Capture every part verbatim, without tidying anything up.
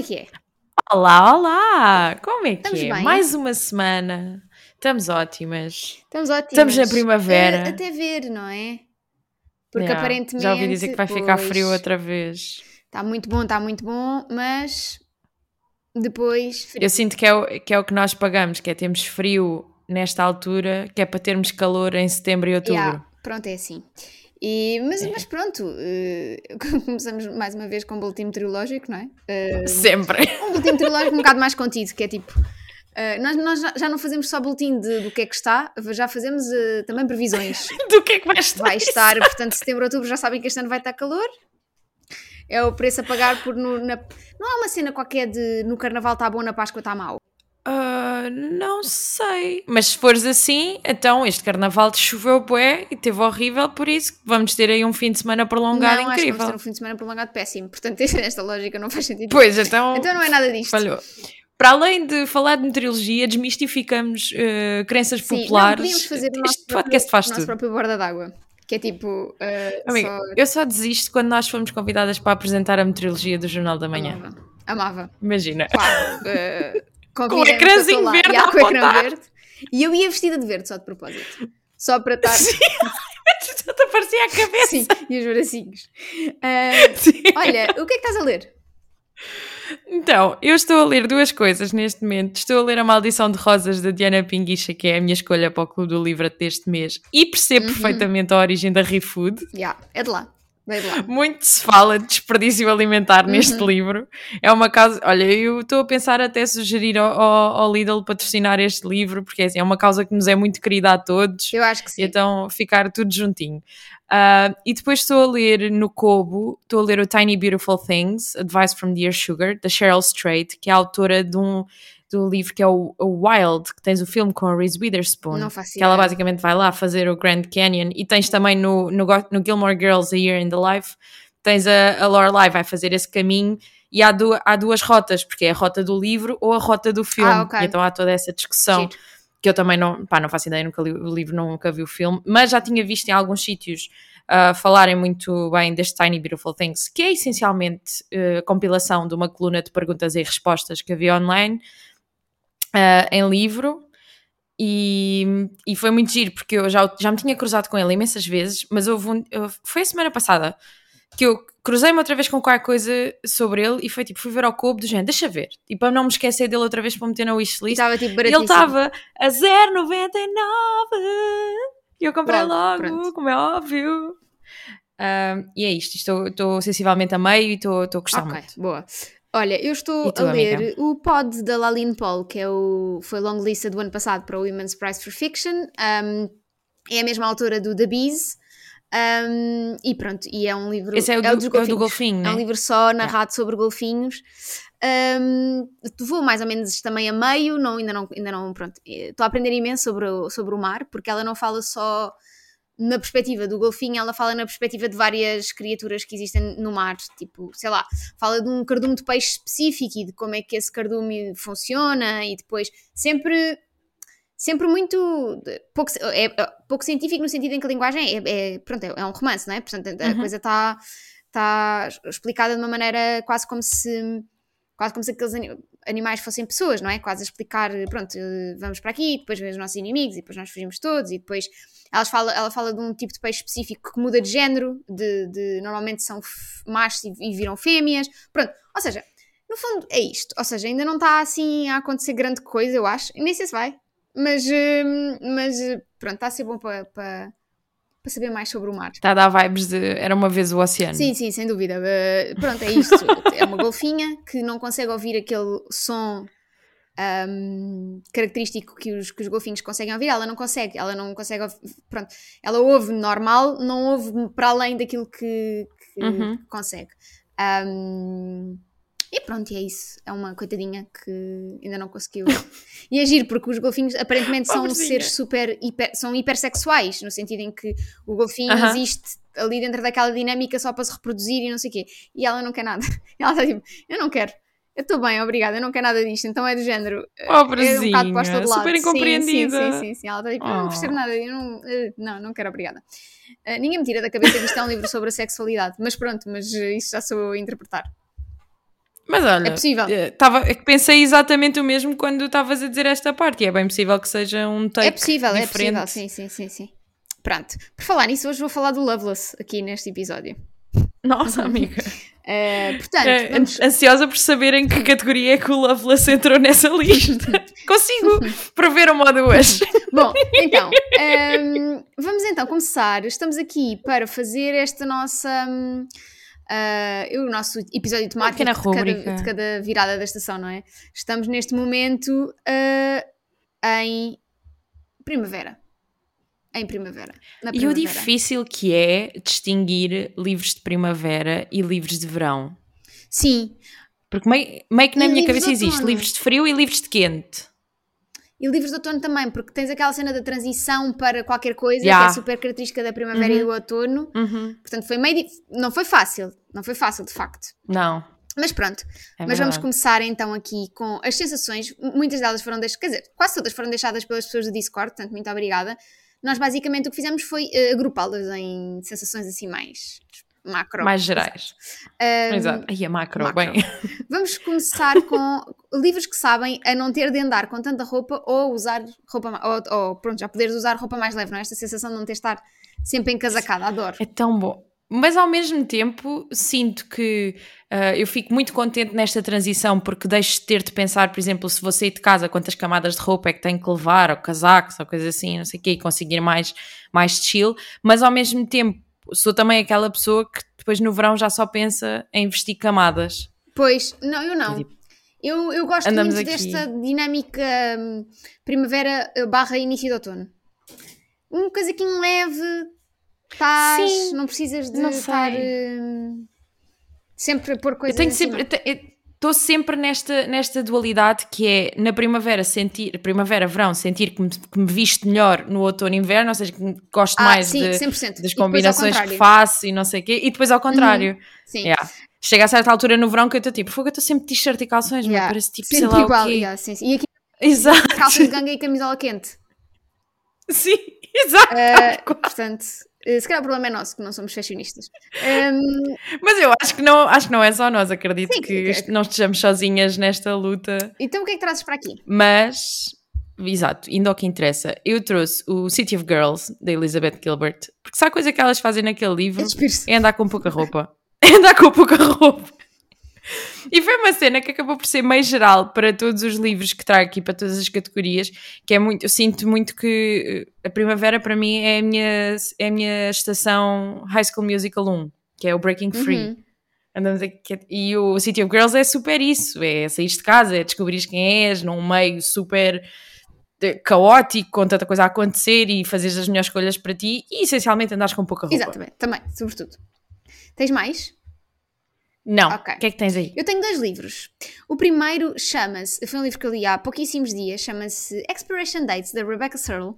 que é? Olá, olá! Como é que Estamos é? bem? Mais uma semana. Estamos ótimas. Estamos ótimos. Estamos na primavera. A- até ver, não é? Porque Yeah, aparentemente... já ouvi dizer que vai ficar pois, frio outra vez. Está muito bom, está muito bom, mas depois... frio. Eu sinto que é, o, que é o que nós pagamos, que é termos frio nesta altura, que é para termos calor em setembro e outubro. Yeah, pronto, é assim. E, mas, mas pronto, eh, começamos mais uma vez com um boletim meteorológico, não é? Eh, Sempre. um boletim meteorológico um bocado mais contido, que é tipo... eh, nós nós já, já não fazemos só boletim de, do que é que está, já fazemos eh, também previsões. Do que é que vai estar? Vai estar, portanto, setembro, outubro, já sabem que este ano vai estar calor. É o preço a pagar por... No, na... Não há uma cena qualquer de no Carnaval está bom, na Páscoa está mau. Ah, não sei. Mas se fores assim, então este carnaval choveu bué e teve horrível, por isso vamos ter aí um fim de semana prolongado Não, acho que incrível. vamos ter um fim de semana prolongado péssimo. Portanto, esta lógica não faz sentido. Pois, então... Então não é nada disto. Falhou. Para além de falar de meteorologia, desmistificamos uh, crenças Sim, populares. não, podíamos fazer o nosso Este podcast faz próprio, nosso tudo. próprio borda d'água. Que é tipo... uh, Amiga, só... eu só desisto quando nós fomos convidadas para apresentar a meteorologia do Jornal da Manhã. Amava. Amava. Imagina. Pá, uh, Com o ecrãzinho verde yeah, a com o ecrã apontar. verde. E eu ia vestida de verde, só de propósito. Só para estar... Sim, só te aparecia a cabeça. Sim, e os bracinhos. Uh, Sim. olha, o que é que estás a ler? Então, eu estou a ler duas coisas neste momento. Estou a ler A Maldição de Rosas, da Diana Pinguicha, que é a minha escolha para o Clube do Livro deste mês, e percebo Uhum. perfeitamente a origem da ReFood. Yeah, é de lá. É de lá. Muito se fala de desperdício alimentar neste Uhum. livro. É uma causa... Olha, eu estou a pensar até sugerir ao, ao, ao Lidl patrocinar este livro, porque assim, é uma causa que nos é muito querida a todos. Eu acho que sim. E então ficar tudo juntinho. Uh, e depois estou a ler no Kobo, estou a ler o Tiny Beautiful Things, Advice from Dear Sugar, da Cheryl Strait, que é a autora de um, do livro que é o, o Wild, que tens o filme com a Reese Witherspoon. Não faço Que ela ideia. basicamente vai lá fazer o Grand Canyon, e tens também no, no, Go- no Gilmore Girls, A Year in the Life, tens a, a Lorelai vai fazer esse caminho, e há, du- há duas rotas, porque é a rota do livro ou a rota do filme. Ah, ok. E então há toda essa discussão. Giro. Que eu também não, pá, não faço ideia, nunca li o livro, nunca vi o filme, mas já tinha visto em alguns sítios uh, falarem muito bem deste Tiny Beautiful Things, que é essencialmente uh, a compilação de uma coluna de perguntas e respostas que havia online, uh, em livro, e, e foi muito giro, porque eu já, já me tinha cruzado com ele imensas vezes, mas houve um, eu- foi a semana passada que eu cruzei-me outra vez com qualquer coisa sobre ele e foi tipo, fui ver ao Kobo do género, deixa ver, e para não me esquecer dele outra vez para meter na E wishlist. estava tipo E ele baratíssimo. estava a zero vírgula noventa e nove e eu comprei Logo, logo, pronto. como é óbvio. Um, e é isto, estou, estou sensivelmente a meio e estou, estou a gostar Ok, muito. boa. Olha, eu estou E tu, a ler amiga? o pod da Laline Paul, que é o, foi longlista do ano passado para o Women's Prize for Fiction. Um, é a mesma autora do The Bees. Um, e pronto, e é um livro... Esse é o, é o do, dos é o do golfinhos. golfinho, É um né? livro só narrado sobre golfinhos. Um, vou mais ou menos também a meio, não, ainda não, ainda não, pronto, estou a aprender imenso sobre o, sobre o mar, porque ela não fala só na perspectiva do golfinho, ela fala na perspectiva de várias criaturas que existem no mar, tipo, sei lá, fala de um cardume de peixe específico e de como é que esse cardume funciona, e depois sempre... sempre muito pouco, é, é pouco científico, no sentido em que a linguagem é, é, pronto, é, é um romance, não é? Portanto, a Uhum. coisa está tá explicada de uma maneira quase como se quase como se aqueles animais fossem pessoas, não é? Quase a explicar, pronto, vamos para aqui, depois vem os nossos inimigos e depois nós fugimos todos, e depois ela fala, ela fala de um tipo de peixe específico que muda de género, de, de normalmente são machos e, e viram fêmeas, pronto, ou seja, no fundo é isto, ou seja, ainda não está assim a acontecer grande coisa, eu acho, e nem sei se vai. Mas, mas pronto, está a ser bom para, para, para saber mais sobre o mar. Está a dar vibes de Era Uma Vez o Oceano. Sim, sim, sem dúvida. Uh, pronto, é isto. É uma golfinha que não consegue ouvir aquele som um, característico que os, que os golfinhos conseguem ouvir. Ela não consegue, ela não consegue ouvir, pronto, ela ouve normal, não ouve para além daquilo que, que Uhum. consegue. Um, E pronto, e é isso. É uma coitadinha que ainda não conseguiu. E é giro, porque os golfinhos aparentemente são Pobrezinha. seres super, hiper, são hipersexuais, no sentido em que o golfinho Aham. existe ali dentro daquela dinâmica só para se reproduzir e não sei o quê. E ela não quer nada. Ela está tipo, eu não quero. Eu estou bem, obrigada, eu não quero nada disto. Então é do género. Pobrezinha, É um bocado posta de lado. super incompreendida. Sim, sim, sim, sim. Ela está tipo, eu não percebo Oh. nada. Eu não, eh, não, não quero, obrigada. Uh, ninguém me tira da cabeça que isto é um livro sobre a sexualidade. Mas pronto, mas uh, isso já sou eu a interpretar. Mas olha, É possível. eh, tava, pensei exatamente o mesmo quando estavas a dizer esta parte, e é bem possível que seja um take É possível, é diferente. possível, sim, sim, sim, sim. Pronto, por falar nisso, hoje vou falar do Loveless aqui neste episódio. Nossa, amiga. Uh, portanto, É, vamos... ansiosa por saber em que categoria é que o Loveless entrou nessa lista. Consigo prever uma ou duas. Bom, então, um, vamos então começar. Estamos aqui para fazer esta nossa... Um, uh, o nosso episódio temático de cada, de cada virada da estação, não é? Estamos neste momento uh, em primavera. Em primavera. Na primavera. E o difícil que é distinguir livros de primavera e livros de verão. Sim. Porque meio, meio que na e minha cabeça existe livros de frio e livros de quente. E livros de outono também, porque tens aquela cena da transição para qualquer coisa, yeah. que é super característica da primavera uhum. e do outono. Uhum. Portanto, foi meio... Dif... Não foi fácil. Não foi fácil, de facto. Não. Mas pronto. É Mas verdade. vamos começar então aqui com as sensações. Muitas delas foram deixadas... Quer dizer, quase todas foram deixadas pelas pessoas do Discord, portanto, muito obrigada. Nós basicamente o que fizemos foi uh, agrupá-las em sensações assim mais macro. Mais gerais. Um, Exato. Aí é macro, macro, bem. Vamos começar com livros que sabem a não ter de andar com tanta roupa ou usar roupa, ou, ou pronto, já poderes usar roupa mais leve, não é? Esta sensação de não ter de estar sempre encasacada, adoro. É tão bom. Mas ao mesmo tempo sinto que uh, eu fico muito contente nesta transição porque deixo de ter de pensar, por exemplo, se vou sair de casa, quantas camadas de roupa é que tenho que levar, ou casacos, ou coisas assim, não sei o quê, e conseguir mais, mais chill, mas ao mesmo tempo sou também aquela pessoa que depois no verão já só pensa em vestir camadas. Pois, não, eu não. Tipo, eu, eu gosto muito aqui. desta dinâmica um, primavera barra início de outono. Um casaquinho leve... Estás, Sim, não precisas de não estar uh, sempre a pôr coisas eu tenho assim. sempre, estou sempre nesta, nesta dualidade que é na primavera sentir, primavera, verão, sentir que me, que me visto melhor no outono e inverno, ou seja, que gosto ah, mais sim, de, cem por cento. das combinações que faço e não sei o quê, e depois ao contrário. Uhum, sim. Yeah. Chega a certa altura no verão que eu estou tipo, fogo, eu estou sempre de t-shirt e calções, yeah. mas parece tipo, sempre sei lá igual, o quê. Yeah, sim, sim. E aqui exato. calças de ganga e camisola quente. Sim, exato. Uh, portanto... Se calhar o problema é nosso, que não somos fashionistas. Um... Mas eu acho que, não, acho que não é só nós, acredito Sim, que é... não estejamos sozinhas nesta luta. Então o que é que trazes para aqui? Mas, exato, indo ao que interessa, eu trouxe o City of Girls, da Elizabeth Gilbert, porque sabe a coisa que elas fazem naquele livro? É, é andar com pouca roupa. É andar com pouca roupa. E foi uma cena que acabou por ser meio geral para todos os livros que trago aqui, para todas as categorias, que é muito, eu sinto muito que a primavera para mim é a minha, é a minha estação High School Musical um, que é o Breaking Free. Uhum. Andamos aqui, e o City of Girls é super isso, é sair de casa, é descobrir quem és, num meio super caótico, com tanta coisa a acontecer e fazeres as melhores escolhas para ti e essencialmente andares com pouca roupa. Exatamente, também, sobretudo. Tens mais? Não. Okay. O que é que tens aí? Eu tenho dois livros. O primeiro chama-se, foi um livro que eu li há pouquíssimos dias, chama-se Expiration Dates, da Rebecca Searle.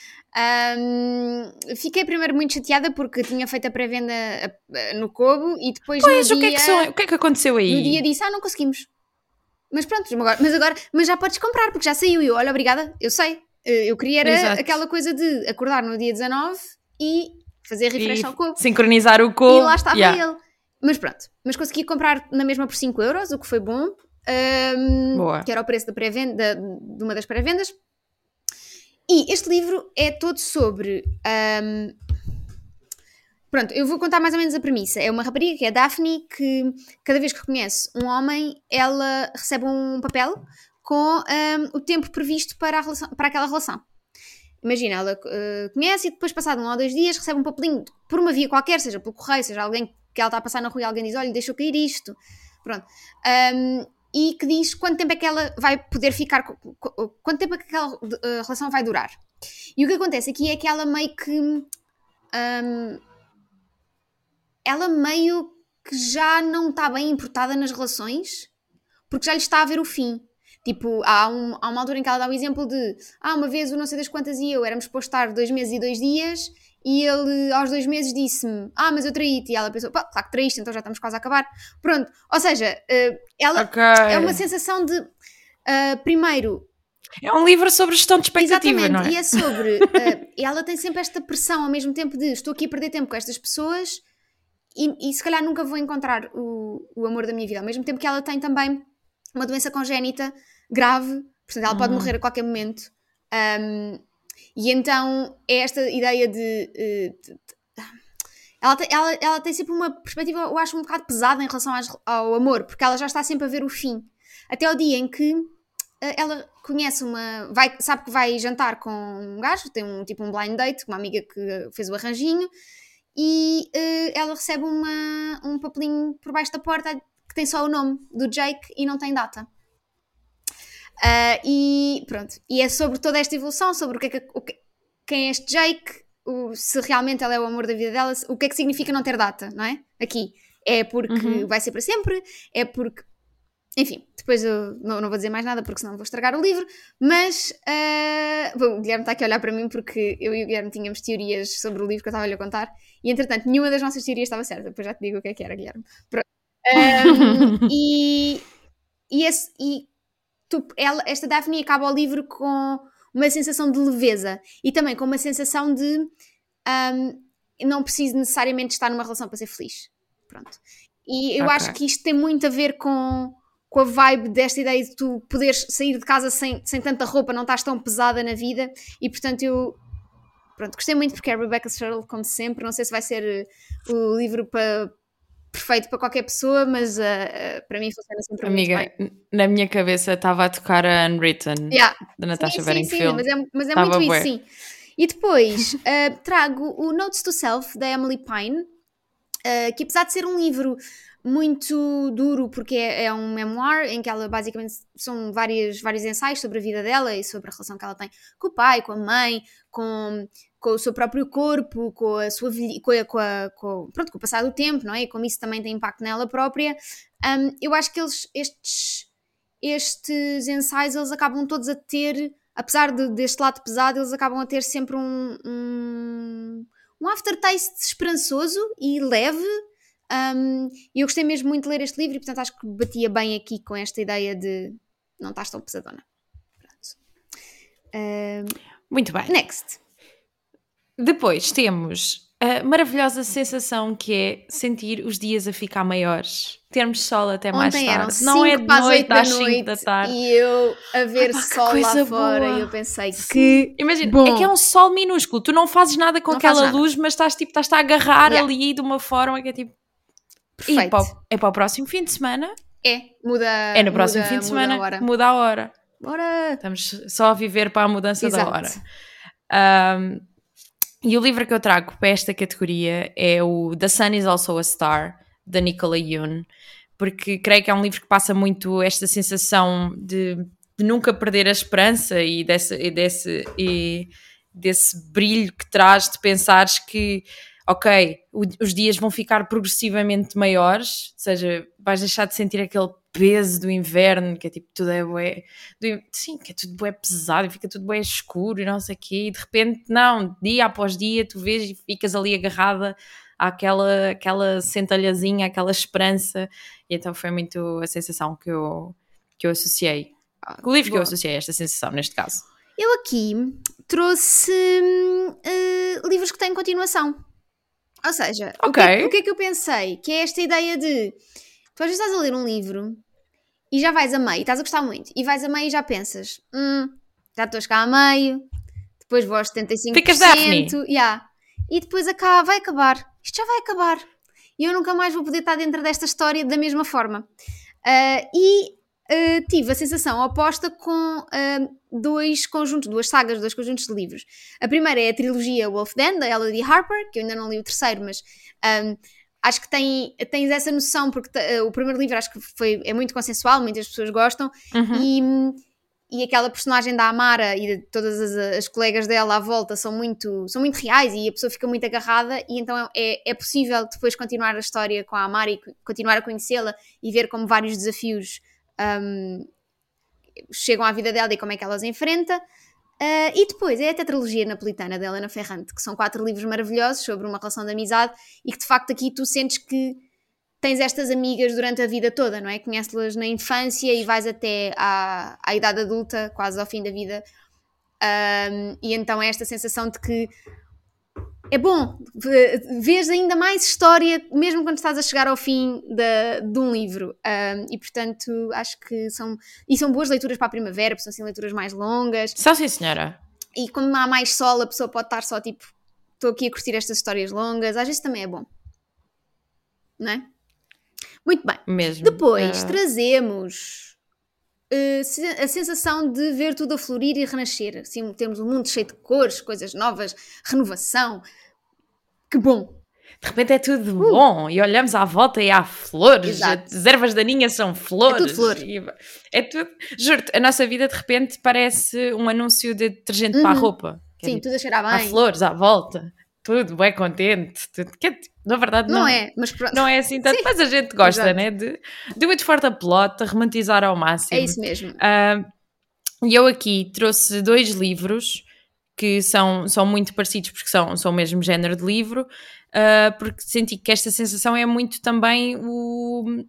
Um, fiquei primeiro muito chateada porque tinha feito a pré-venda no Kobo e depois pois, no o dia... que é que, sou, o que é que aconteceu aí? No dia disse, ah, não conseguimos. Mas pronto, agora, mas agora mas já podes comprar porque já saiu. E eu, olha, obrigada, eu sei. Eu queria era Exato. aquela coisa de acordar no dia dezanove e fazer refresh e ao Kobo. Sincronizar o Kobo. E lá estava yeah. ele. Mas pronto, mas consegui comprar na mesma por cinco euros, o que foi bom, um, Boa. que era o preço da pré-venda, de uma das pré-vendas. E este livro é todo sobre... Um, pronto, eu vou contar mais ou menos a premissa. É uma rapariga que é a Daphne, que cada vez que reconhece um homem, ela recebe um papel com um, o tempo previsto para, a relação, para aquela relação. Imagina, ela uh, conhece e depois, passado um ou dois dias, recebe um papelinho por uma via qualquer, seja pelo correio, seja alguém que ela está a passar na rua e alguém diz, olha, deixou cair isto. Pronto. Um, e que diz quanto tempo é que ela vai poder ficar, quanto tempo é que aquela uh, relação vai durar. E o que acontece aqui é que ela meio que... Um, ela meio que já não está bem importada nas relações, porque já lhe está a ver o fim. Tipo, há, um, há uma altura em que ela dá o exemplo de ah, uma vez o não sei das quantas e eu éramos para estar dois meses e dois dias e ele aos dois meses disse-me ah, mas eu traí-te. E ela pensou, pá, claro que traíste, então já estamos quase a acabar. Pronto, ou seja, uh, ela okay. é uma sensação de uh, primeiro... É um livro sobre gestão de expectativa, Exatamente, não é? E é sobre... Uh, ela tem sempre esta pressão ao mesmo tempo de estou aqui a perder tempo com estas pessoas e, e se calhar nunca vou encontrar o, o amor da minha vida, ao mesmo tempo que ela tem também uma doença congénita grave, portanto ela pode Hum. morrer a qualquer momento. Um, e então é esta ideia de... de, de, de ela, tem, ela, ela tem sempre uma perspectiva, eu acho, um bocado pesada em relação às, ao amor, porque ela já está sempre a ver o fim. Até o dia em que uh, ela conhece uma... Vai, sabe que vai jantar com um gajo, tem um tipo um blind date, uma amiga que fez o arranjinho, e uh, ela recebe uma, um papelinho por baixo da porta que tem só o nome do Jake e não tem data. Uh, e pronto, e é sobre toda esta evolução, sobre o que é que, o que, quem é este Jake, o, se realmente ela é o amor da vida dela, o que é que significa não ter data, não é? Aqui, é porque uhum. vai ser para sempre, é porque, enfim, depois eu não, não vou dizer mais nada porque senão vou estragar o livro, mas uh, bom, o Guilherme está aqui a olhar para mim porque eu e o Guilherme tínhamos teorias sobre o livro que eu estava a lhe contar e entretanto nenhuma das nossas teorias estava certa, depois já te digo o que é que era, Guilherme. Um, e, e, esse, e tu, ela, esta Daphne acaba o livro com uma sensação de leveza e também com uma sensação de um, não preciso necessariamente estar numa relação para ser feliz. Pronto. E eu okay. acho que isto tem muito a ver com, com a vibe desta ideia de tu poderes sair de casa sem, sem tanta roupa, não estás tão pesada na vida e portanto eu pronto, gostei muito porque é Rebecca Sherrill, como sempre. Não sei se vai ser o livro para perfeito para qualquer pessoa, mas uh, uh, para mim funciona sempre Amiga, muito bem. Na minha cabeça estava a tocar a Unwritten, yeah. da Natasha sim, Bedingfield. Sim, sim, mas é, mas é muito isso, sim. E depois uh, trago o Notes to Self, da Emily Pine, uh, que apesar de ser um livro muito duro, porque é, é um memoir em que ela basicamente são vários, vários ensaios sobre a vida dela e sobre a relação que ela tem com o pai, com a mãe, com... com o seu próprio corpo, com a sua com, a, com, a, com, pronto, com o passar do tempo, não é? E como isso também tem impacto nela própria. Um, eu acho que eles, estes, estes ensaios, eles acabam todos a ter, apesar de, deste lado pesado, eles acabam a ter sempre um, um, um aftertaste esperançoso e leve. Um, e eu gostei mesmo muito de ler este livro e, portanto, acho que batia bem aqui com esta ideia de não estás tão pesadona. Um, muito bem. Next. Depois temos a maravilhosa sensação que é sentir os dias a ficar maiores, termos sol até Ontem mais tarde. Eram não é de noite às cinco da tarde. E eu a ver ah, sol lá boa. fora e eu pensei que imagina, bom. é que é um sol minúsculo, tu não fazes nada com não aquela nada. luz, mas estás tipo, estás a agarrar yeah. ali de uma forma que é tipo perfeito. E para o, é para o próximo fim de semana. É, muda É no próximo muda, fim de semana, muda a hora. muda a hora. Bora! Estamos só a viver para a mudança Exato. da hora. Um, E o livro que eu trago para esta categoria é o The Sun is Also a Star, da Nicola Yoon, porque creio que é um livro que passa muito esta sensação de, de nunca perder a esperança e desse, e, desse, e desse brilho que traz de pensares que, ok, os dias vão ficar progressivamente maiores, ou seja, vais deixar de sentir aquele peso do inverno, que é tipo, tudo é bué, do, sim, que é tudo bué pesado e fica tudo bué escuro e não sei o quê, e de repente, não, dia após dia tu vês e ficas ali agarrada àquela, àquela centelhazinha, àquela esperança, e então foi muito a sensação que eu, que eu associei, o livro Boa. que eu associei a esta sensação, neste caso. Eu aqui trouxe uh, livros que têm continuação, ou seja, okay. o, que é, o que é que eu pensei? Que é esta ideia de, tu às vezes estás a ler um livro e já vais a meio, estás a gostar muito, e vais a meio e já pensas, hum, já estou a chegar a meio, depois vou aos setenta e cinco por cento, ficas Daphne. Yeah, e depois acaba, vai acabar, isto já vai acabar, e eu nunca mais vou poder estar dentro desta história da mesma forma. Uh, e uh, tive a sensação oposta com uh, dois conjuntos, duas sagas, dois conjuntos de livros. A primeira é a trilogia Wolf Den, da Elodie Harper, que eu ainda não li o terceiro, mas... Um, acho que tem, tens essa noção, porque uh, o primeiro livro acho que foi, é muito consensual, muitas pessoas gostam, uhum. e, e aquela personagem da Amara e de todas as, as colegas dela à volta são muito, são muito reais e a pessoa fica muito agarrada, e então é, é possível depois continuar a história com a Amara e continuar a conhecê-la e ver como vários desafios um, chegam à vida dela e como é que ela os enfrenta. Uh, e depois é a tetralogia napolitana da Helena Ferrante, que são quatro livros maravilhosos sobre uma relação de amizade e que de facto aqui tu sentes que tens estas amigas durante a vida toda, não é? Conheces-las na infância e vais até à, à idade adulta, quase ao fim da vida, um, e então é esta sensação de que é bom, vês ainda mais história, mesmo quando estás a chegar ao fim de, de um livro. Um, e, portanto, acho que são, e são boas leituras para a primavera, porque são assim leituras mais longas. São sim, senhora. E como há mais sol, a pessoa pode estar só tipo, estou aqui a curtir estas histórias longas, às vezes também é bom. Não é? Muito bem. Mesmo. Depois Uh... trazemos uh, a sensação de ver tudo a florir e renascer. Assim, temos um mundo cheio de cores, coisas novas, renovação. Que bom! De repente é tudo uh. bom e olhamos à volta e há flores. Exato. As ervas daninhas são flores. É tudo flor. É tudo... Juro-te, a nossa vida de repente parece um anúncio de detergente uhum. para a roupa. Sim, é, tudo a cheirar bem. Há flores à volta. Tudo bem contente. Tudo... Na verdade não, não é, mas pronto. Não é assim tanto, sim. Mas a gente gosta, Exato. né? De do it for the plot, de romantizar ao máximo. É isso mesmo. Uh, e eu aqui trouxe dois livros que são, são muito parecidos porque são, são o mesmo género de livro, uh, porque senti que esta sensação é muito também o,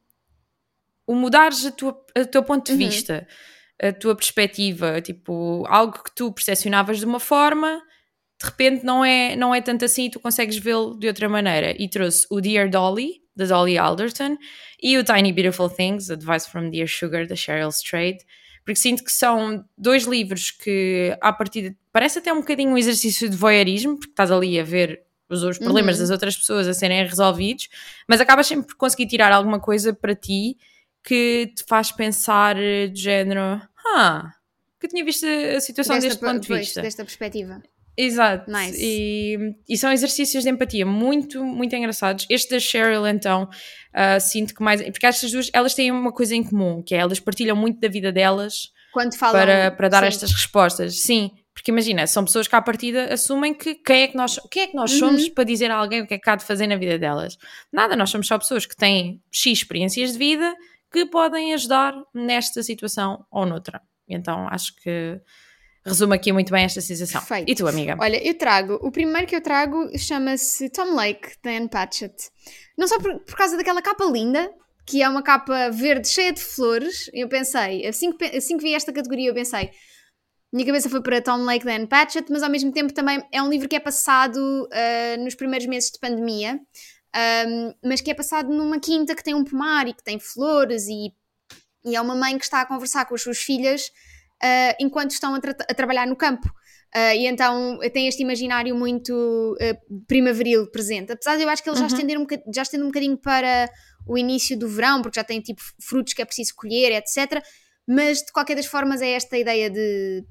o mudares a tua, a teu ponto de uhum. vista, a tua perspectiva, tipo, algo que tu percepcionavas de uma forma... de repente não é, não é tanto assim e tu consegues vê-lo de outra maneira. E trouxe o Dear Dolly, da Dolly Alderton, e o Tiny Beautiful Things, Advice from Dear Sugar, da Cheryl Strayed, porque sinto que são dois livros que, à partida, parece até um bocadinho um exercício de voyeurismo, porque estás ali a ver os, os problemas uhum. das outras pessoas a serem resolvidos, mas acabas sempre por conseguir tirar alguma coisa para ti que te faz pensar de género, ah, que eu tinha visto a situação desta, deste ponto de vista. Desta perspectiva. Exato, nice. e, e são exercícios de empatia muito, muito engraçados. Este da Cheryl, então, uh, sinto que mais... Porque estas duas, elas têm uma coisa em comum, que é elas partilham muito da vida delas quando falam, para, para dar sim. estas respostas. Sim, porque imagina, são pessoas que à partida assumem que quem é que nós, quem é que nós somos uhum. para dizer a alguém o que é que há de fazer na vida delas. Nada, nós somos só pessoas que têm X experiências de vida que podem ajudar nesta situação ou noutra. Então, acho que resume aqui muito bem esta sensação. Perfeito. E tu, amiga? Olha, eu trago, o primeiro que eu trago chama-se Tom Lake, da Anne Patchett. Não só por, por causa daquela capa linda, que é uma capa verde cheia de flores, eu pensei, assim que, assim que vi esta categoria eu pensei, minha cabeça foi para Tom Lake, da Anne Patchett, mas ao mesmo tempo também é um livro que é passado uh, nos primeiros meses de pandemia, um, mas que é passado numa quinta que tem um pomar e que tem flores e, e é uma mãe que está a conversar com as suas filhas Uh, enquanto estão a, tra- a trabalhar no campo uh, e então tem este imaginário muito uh, primaveril presente, apesar de eu acho que eles uhum. já, estenderam um já estendem um bocadinho para o início do verão, porque já têm tipo frutos que é preciso colher, etcétera, mas de qualquer das formas é esta ideia de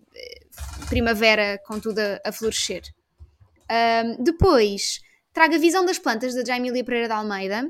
uh, primavera com tudo a, a florescer. Uh, depois trago a Visão das Plantas, da Jaimília Pereira de Almeida,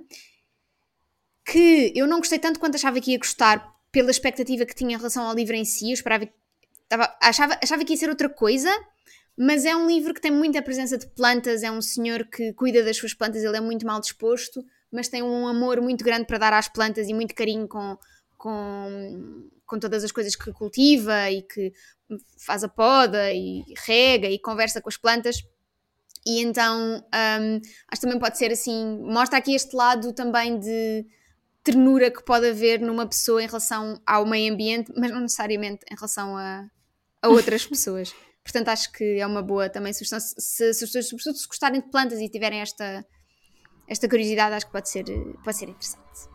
que eu não gostei tanto quanto achava que ia gostar pela expectativa que tinha em relação ao livro em si. Eu esperava, estava, achava, achava que ia ser outra coisa, mas é um livro que tem muita presença de plantas, é um senhor que cuida das suas plantas, ele é muito mal disposto, mas tem um amor muito grande para dar às plantas e muito carinho com, com, com todas as coisas que cultiva e que faz a poda e rega e conversa com as plantas. E então um, acho que também pode ser assim, mostra aqui este lado também de ternura que pode haver numa pessoa em relação ao meio ambiente, mas não necessariamente em relação a, a outras pessoas. Portanto, acho que é uma boa também sugestão. Se, se, se as pessoas, sobretudo, se gostarem de plantas e tiverem esta, esta curiosidade, acho que pode ser, pode ser interessante.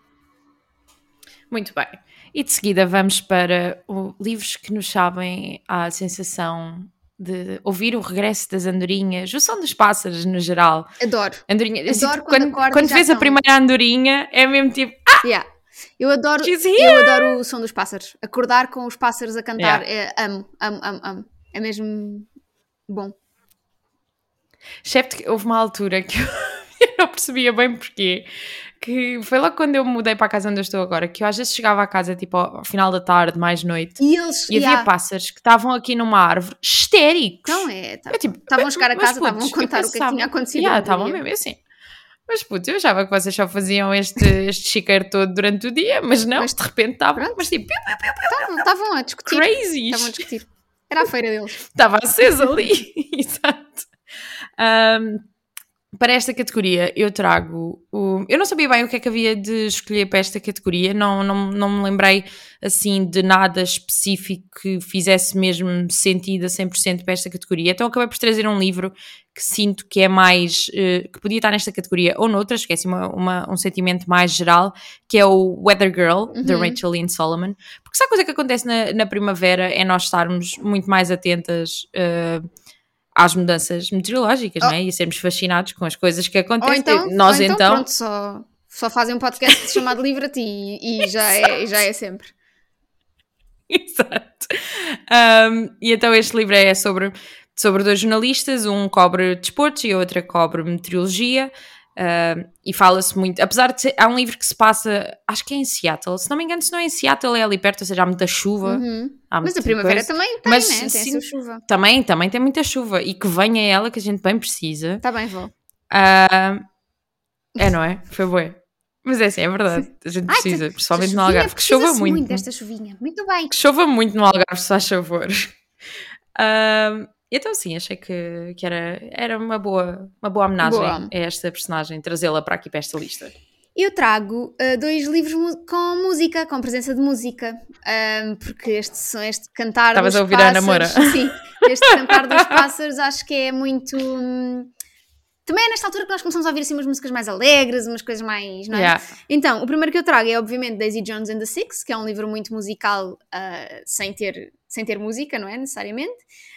Muito bem. E de seguida vamos para o, livros que nos sabem a sensação de ouvir o regresso das andorinhas, o som dos pássaros no geral. Adoro. Andorinha, Adoro assim, quando, quando, quando vês estão... a primeira andorinha, é mesmo tipo... Ah! Yeah. Eu, adoro, eu adoro o som dos pássaros. Acordar com os pássaros a cantar, yeah. é, amo, amo, amo, amo. É mesmo bom. Excepto que houve uma altura que eu, eu não percebia bem porquê, que foi logo quando eu me mudei para a casa onde eu estou agora, que eu às vezes chegava a casa tipo ao, ao final da tarde, mais noite, e, eles, e havia yeah. pássaros que estavam aqui numa árvore histéricos. Então é, estavam tá, tipo, a chegar a casa, estavam a contar o que, é que tinha acontecido. Yeah, estavam mesmo assim. Mas putz, eu achava que vocês só faziam este, este chiqueiro todo durante o dia, mas não, mas, de repente estavam, mas tipo, estavam a discutir. Crazy. Estavam a discutir. Era a feira deles. Estava acesa ali. Exato. Um, para esta categoria eu trago o... Eu não sabia bem o que é que havia de escolher para esta categoria, não, não, não me lembrei assim de nada específico que fizesse mesmo sentido a cem por cento para esta categoria, então acabei por trazer um livro que sinto que é mais, uh, que podia estar nesta categoria ou noutras, que é assim uma, uma, um sentimento mais geral, que é o Weather Girl, uhum. de Rachel Lynn Solomon, porque se há coisa que acontece na, na primavera é nós estarmos muito mais atentas uh, às mudanças meteorológicas, oh. não é? E sermos fascinados com as coisas que acontecem. Ou então, nós ou então, então pronto, só, só fazem um podcast chamado Livra-te e, e já, é, já é sempre. Exato. Um, e então este livro é sobre, sobre dois jornalistas, um cobre desportos e a outra cobre meteorologia. Uh, e fala-se muito, apesar de ser, há um livro que se passa, acho que é em Seattle, se não me engano, se não é em Seattle é ali perto, ou seja, há muita chuva, uhum. há mas a primavera coisa. também tem, mas, né? Tem sim, essa chuva também, também tem muita chuva e que venha ela que a gente bem precisa. Está bem, vou uh, é, não é? Foi bué. Mas é assim, é verdade, a gente precisa, Ai, principalmente no Algarve, que chova muito muito desta chuvinha, muito bem que chova muito no Algarve, se faz favor. uh, Então sim, achei que, que era, era uma boa, uma boa homenagem boa. a esta personagem, trazê-la para aqui para esta lista. Eu trago uh, dois livros mu- com música, com presença de música, um, porque este, este cantar Estavas dos a ouvir pássaros... a Namora. Sim, este cantar dos pássaros acho que é muito... Hum, também é nesta altura que nós começamos a ouvir assim umas músicas mais alegres, umas coisas mais... Não é? Yeah. Então, o primeiro que eu trago é obviamente Daisy Jones and the Six, que é um livro muito musical uh, sem, ter, sem ter música, não é? Necessariamente.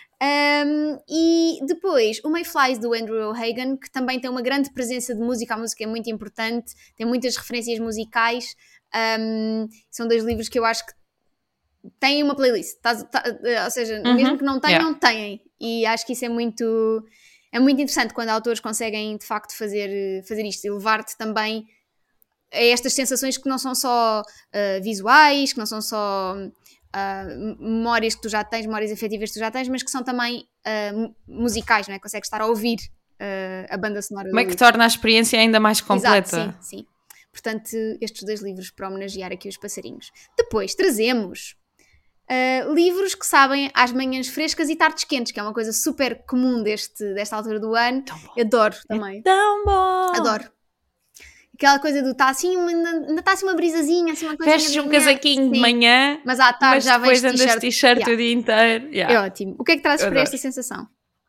Um, e depois o Mayflies do Andrew O'Hagan, que também tem uma grande presença de música, a música é muito importante, tem muitas referências musicais, um, são dois livros que eu acho que têm uma playlist, tá, tá, ou seja, uhum. mesmo que não tenham, yeah. têm, e acho que isso é muito, é muito interessante quando autores conseguem de facto fazer, fazer isto e levar-te também a estas sensações que não são só uh, visuais, que não são só... Uh, memórias que tu já tens, memórias afetivas que tu já tens, mas que são também uh, musicais, não é? Consegues estar a ouvir uh, a banda sonora do Como é que torna a experiência ainda mais completa? Exato, sim, sim. Portanto, estes dois livros para homenagear aqui os passarinhos. Depois trazemos uh, livros que sabem às manhãs frescas e tardes quentes, que é uma coisa super comum deste, desta altura do ano. Eu adoro também. É tão bom! Adoro. Aquela coisa do está assim, ainda está assim uma brisazinha, assim uma coisa. Vestes um casaquinho sim. de manhã, mas à tarde mas já depois vens andas de t-shirt yeah. o dia inteiro. Yeah. É ótimo. O que é que trazes para esta sensação?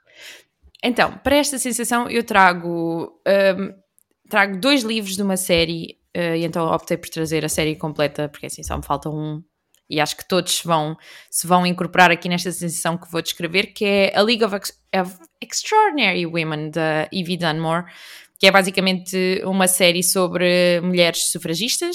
Então, para esta sensação eu trago, um, trago dois livros de uma série, uh, e então optei por trazer a série completa, porque assim só me falta um, e acho que todos se vão, se vão incorporar aqui nesta sensação que vou descrever, que é A League of, Ex- of Extraordinary Women, da Evie Dunmore, que é basicamente uma série sobre mulheres sufragistas,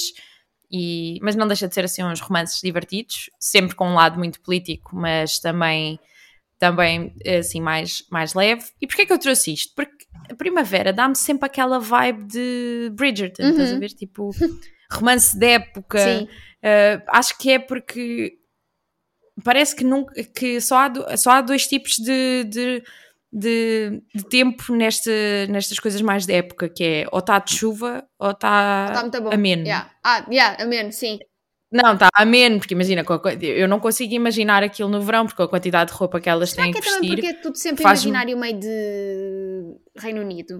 e, mas não deixa de ser assim uns romances divertidos, sempre com um lado muito político, mas também, também assim mais, mais leve. E porquê é que eu trouxe isto? Porque a primavera dá-me sempre aquela vibe de Bridgerton, uhum. estás a ver? Tipo, romance de época. Sim. Uh, acho que é porque parece que, nunca, que só, há, só há dois tipos de... de De, de tempo neste, nestas coisas mais de época, que é ou está de chuva ou está ameno. Yeah. Ah, yeah, ameno, sim. Não, está ameno, porque imagina, eu não consigo imaginar aquilo no verão, porque a quantidade de roupa que elas Será têm que que é vestir... também porque é tudo sempre faz... imaginário meio de Reino Unido?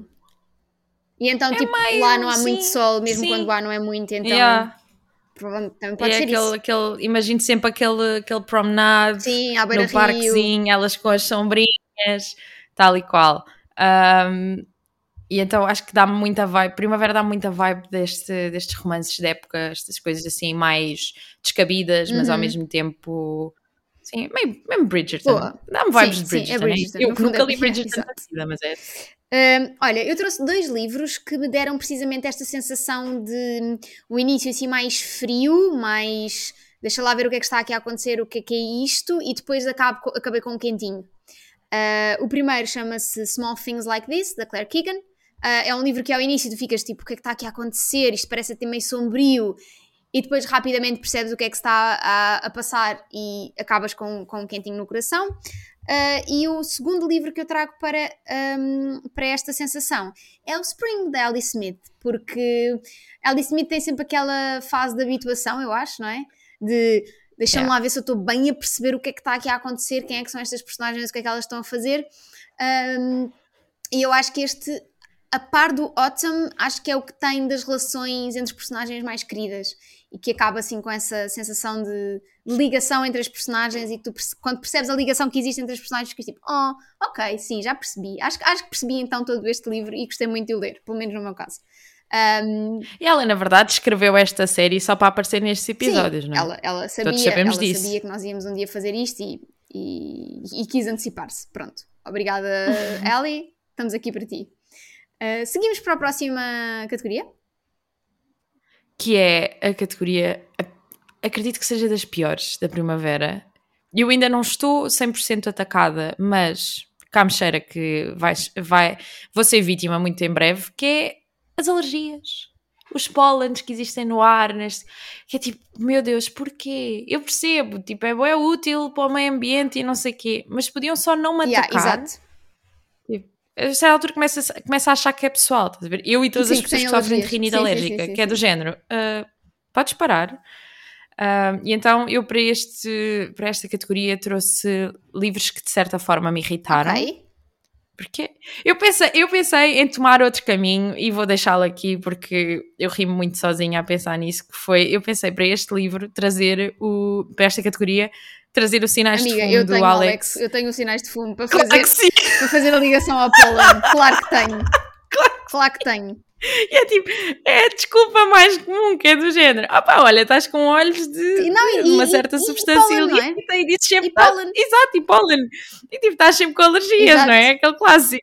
E então, é tipo, meio, lá não há sim, muito sol, mesmo sim. quando lá não é muito, então... Yeah. Também pode é ser aquele, isso. Aquele, imagino sempre aquele, aquele promenade sim, à beira no parquezinho, rio. elas com as sombrinhas, tal e qual. Um, e então acho que dá-me muita vibe, primavera dá-me muita vibe deste, destes romances de época, estas coisas assim mais descabidas, uhum. mas ao mesmo tempo, sim, meio, mesmo Bridgerton. Dá-me vibes sim, de Bridgerton. Sim, é Bridgerton. Eu nunca li Bridgerton na vida, mas é... Um, olha, eu trouxe dois livros que me deram precisamente esta sensação de um início assim mais frio, mais deixa lá ver o que é que está aqui a acontecer, o que é que é isto, e depois acabo, acabei com um quentinho. Uh, o primeiro chama-se Small Things Like This, da Claire Keegan. Uh, é um livro que ao início tu ficas tipo, o que é que está aqui a acontecer? Isto parece até meio sombrio. E depois rapidamente percebes o que é que está a, a passar e acabas com, com um quentinho no coração. Uh, e o segundo livro que eu trago para, um, para esta sensação é o Spring, da Ellie Smith, porque Ellie Smith tem sempre aquela fase de habituação, eu acho, não é? De deixa-me yeah. lá ver se eu estou bem a perceber o que é que está aqui a acontecer, quem é que são estas personagens, o que é que elas estão a fazer. Um, e eu acho que este a par do Autumn, acho que é o que tem das relações entre os personagens mais queridas e que acaba assim com essa sensação de ligação entre as personagens e que tu, quando percebes a ligação que existe entre as personagens, ficas tipo, oh, ok, sim, já percebi. Acho, acho que percebi então todo este livro e gostei muito de o ler, pelo menos no meu caso. Um, e ela, na verdade, escreveu esta série só para aparecer nestes episódios, sim, não é? ela, ela sabia, Todos sabemos ela disso. sabia que nós íamos um dia fazer isto e, e, e quis antecipar-se. Pronto. Obrigada, Ellie. Estamos aqui para ti. Uh, seguimos para a próxima categoria. Que é a categoria, acredito que seja das piores da primavera. Eu ainda não estou cem por cento atacada, mas cá me cheira que vai, vai, vou ser vítima muito em breve, que é as alergias. Os pólenes que existem no ar, neste, que é tipo, meu Deus, porquê? Eu percebo, tipo, é, é útil para o meio ambiente e não sei o quê, mas podiam só não me atacar. Yeah, exato. Tipo, a certa altura começa, começa a achar que é pessoal, estás a ver? Eu e todas sim, as pessoas que sofrem de alergias. rinite Sim, alérgica, sim, sim, sim, que é do sim. género, uh, podes parar. Uh, e então eu para, este, para esta categoria trouxe livros que de certa forma me irritaram. Ok. Porque eu pensei, eu pensei em tomar outro caminho e vou deixá-lo aqui porque eu ri-me muito sozinha a pensar nisso, que foi, eu pensei para este livro trazer o, para esta categoria, trazer os sinais Amiga, de fumo eu do tenho, Alex. Alex. Eu tenho os sinais de fumo para Claro fazer, que sim. para fazer a ligação ao pólen. Claro que tenho. Claro. Claro que tenho. E é tipo, é a desculpa mais comum, que é do género. Ah pá, olha, estás com olhos de, Não, e, de uma e, certa e, substância e pólen, não é? ilícita e dizes sempre... E pólen. Exato, e pólen. E tipo, estás sempre com alergias, Exato. não é? Aquele clássico.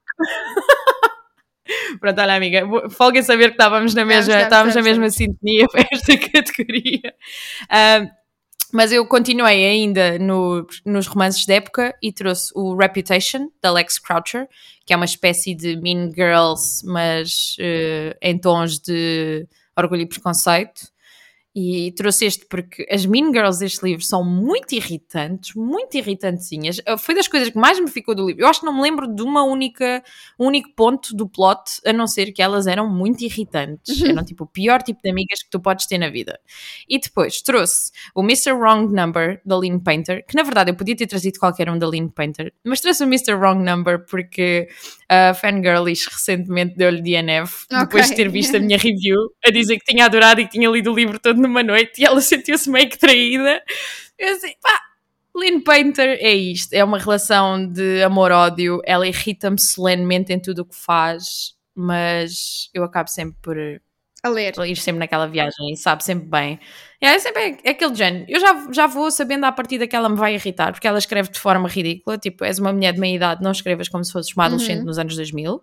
Pronto, olha amiga, folguem saber que estávamos na mesma, estávamos, estávamos na mesma sintonia para esta categoria. Um, mas eu continuei ainda no, nos romances de época e trouxe o Reputation, da Alex Croucher, que é uma espécie de Mean Girls, mas uh, em tons de orgulho e preconceito. E trouxe este porque as Mean Girls deste livro são muito irritantes, muito irritantezinhas. Foi das coisas que mais me ficou do livro. Eu acho que não me lembro de uma única, um único ponto do plot, a não ser que elas eram muito irritantes. Uhum. Eram tipo o pior tipo de amigas que tu podes ter na vida. E depois trouxe o mister Wrong Number, da Lynn Painter, que na verdade eu podia ter trazido qualquer um da Lynn Painter, mas trouxe o mister Wrong Number porque a Fangirlish recentemente deu-lhe D N F, okay, depois de ter visto a minha review, a dizer que tinha adorado e que tinha lido o livro todo numa noite e ela sentiu-se meio que traída. Eu assim, pá, Lynn Painter é isto, é uma relação de amor-ódio, ela irrita-me solenemente em tudo o que faz, mas eu acabo sempre por a ler. ir sempre naquela viagem e sabe sempre bem. É, sempre é aquele género. Eu já, já vou sabendo à partida que ela me vai irritar, porque ela escreve de forma ridícula, tipo, és uma mulher de meia idade, não escrevas como se fosses uma adolescente uhum. nos anos dois mil.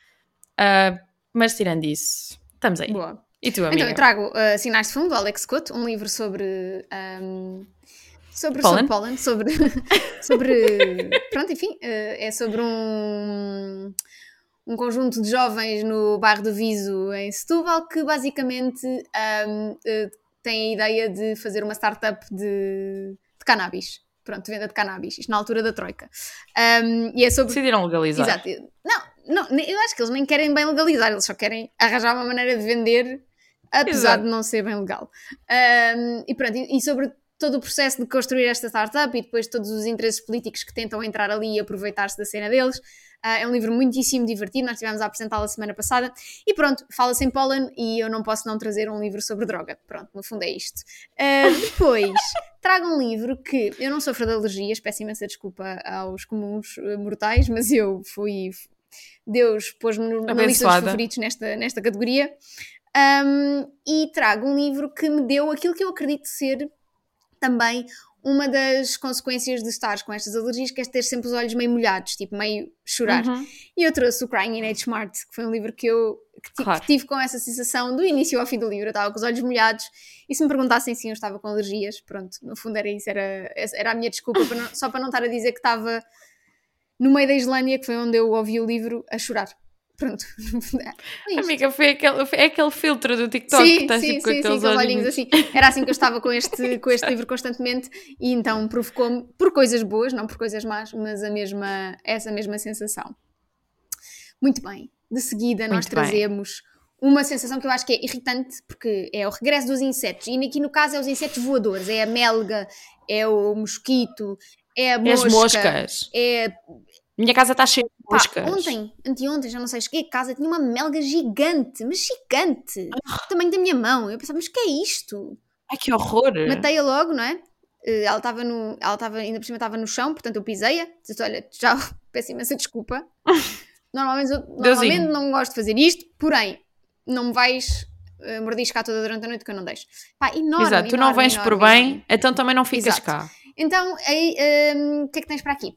Uh, mas tirando isso, estamos aí. Boa. E tu, amiga? Então, eu trago uh, Sinais de Fumo, do Alex Scott, um livro sobre... Um, sobre Pollen, sobre, pollen, sobre, sobre pronto, enfim, uh, é sobre um, um conjunto de jovens no bairro do Viso, em Setúbal, que basicamente um, uh, tem a ideia de fazer uma startup de, de cannabis. Pronto, venda de cannabis, isto na altura da Troika. Um, e é sobre... Decidiram legalizar. Exato. Não, não, eu acho que eles nem querem bem legalizar, eles só querem arranjar uma maneira de vender, apesar Exato. de não ser bem legal. Um, e pronto, e, e sobre todo o processo de construir esta startup e depois todos os interesses políticos que tentam entrar ali e aproveitar-se da cena deles. Uh, é um livro muitíssimo divertido, nós estivemos a apresentá-lo a semana passada e pronto, fala-se em pólen e eu não posso não trazer um livro sobre droga. Pronto, no fundo é isto. Uh, depois, trago um livro que eu não sofro de alergias, peço imensa desculpa aos comuns mortais, mas eu fui... Deus pôs-me na lista dos favoritos nesta, nesta categoria. Um, e trago um livro que me deu aquilo que eu acredito ser também uma das consequências de estar com estas alergias, que é ter sempre os olhos meio molhados, tipo meio chorar. Uhum. E eu trouxe o Crying in H Smart, que foi um livro que eu que, claro. que tive com essa sensação do início ao fim do livro. Eu estava com os olhos molhados e se me perguntassem se eu estava com alergias, pronto, no fundo era isso, era, era a minha desculpa, para não, só para não estar a dizer que estava no meio da Islândia, que foi onde eu ouvi o livro, a chorar. Pronto. É Amiga, foi aquele, foi aquele filtro do TikTok sim, que estás sim, tipo, sim, com sim, aqueles olhinhos assim. Era assim que eu estava com este, com este livro constantemente e então provocou-me, por coisas boas, não por coisas más, mas a mesma, essa mesma sensação. Muito bem. De seguida Muito nós trazemos bem. uma sensação que eu acho que é irritante, porque é o regresso dos insetos. E aqui no caso é os insetos voadores. É a melga, é o mosquito, é a mosca. As moscas. É... Minha casa está cheia de Pá, moscas. ontem, anteontem, já não sei, cheguei a casa, tinha uma melga gigante, mas gigante, do tamanho da minha mão. Eu pensava, mas que é isto? Ai, que horror! Matei-a logo, não é? Eh, Ela estava no, ela estava, ainda por cima estava no chão, portanto eu pisei-a. Disse, olha, tchau, peço imensa desculpa. Normalmente, eu, normalmente Deusinho. não gosto de fazer isto, porém, não me vais uh, mordiscar toda durante a noite que eu não deixo. Pá, enorme, Exato, tu enorme, não vens enorme, por bem, enorme. então também não ficas Exato. cá. Então, aí, um, o que é que tens para aqui?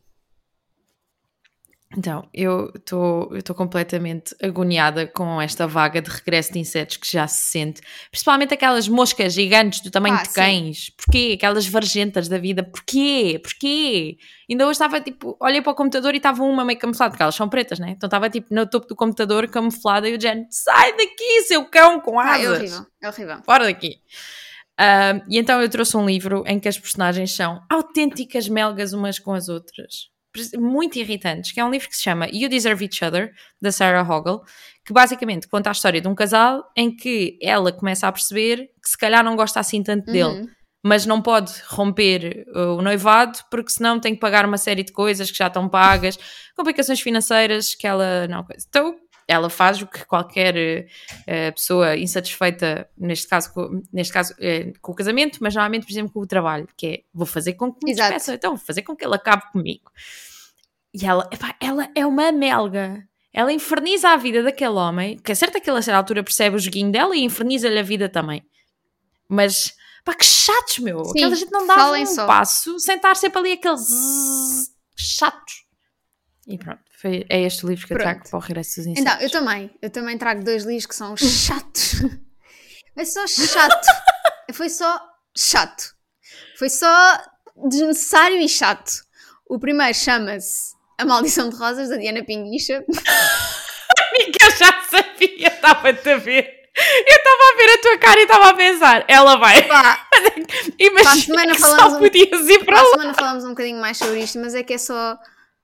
Então, eu estou completamente agoniada com esta vaga de regresso de insetos que já se sente. Principalmente aquelas moscas gigantes do tamanho Pá, de sim. cães. Porquê? Aquelas varjentas da vida. Porquê? Porquê? Ainda hoje estava tipo, olhei para o computador e estava uma meio camuflada, porque elas são pretas, né? Então estava tipo no topo do computador camuflada e o Jen, sai daqui, seu cão com Pá, asas. é horrível, é horrível. Fora daqui. Uh, e então eu trouxe um livro em que as personagens são autênticas melgas umas com as outras. Muito irritantes, que é um livro que se chama You Deserve Each Other, da Sarah Hoggle, que basicamente conta a história de um casal em que ela começa a perceber que se calhar não gosta assim tanto dele, Uhum. mas não pode romper o noivado porque senão tem que pagar uma série de coisas que já estão pagas, complicações financeiras que ela não... Então ela faz o que qualquer uh, pessoa insatisfeita, neste caso, com, neste caso uh, com o casamento, mas normalmente, por exemplo, com o trabalho, que é, vou fazer com que me Exato. despeça, então vou fazer com que ele acabe comigo. E ela, epá, ela é uma melga. Ela inferniza a vida daquele homem, que é certo que ele a certa altura percebe o joguinho dela e inferniza-lhe a vida também. Mas, pá, que chatos, meu. Sim, aquela gente não dava falem um só. passo sem estar sempre ali aqueles zzz, chatos. E pronto, foi, é este o livro que eu trago Pronto. para o regresso dos insetos. Então, eu também. Eu também trago dois livros que são chatos. É só chato. Foi só chato. Foi só desnecessário e chato. O primeiro chama-se A Maldição de Rosas, da Diana Pinguicha. Que eu já sabia, estava-te a ver. Eu estava a ver a tua cara e estava a pensar, ela vai. Pá, imagina que só podias ir para lá. Para a lá. semana falamos um bocadinho mais sobre isto, mas é que é só...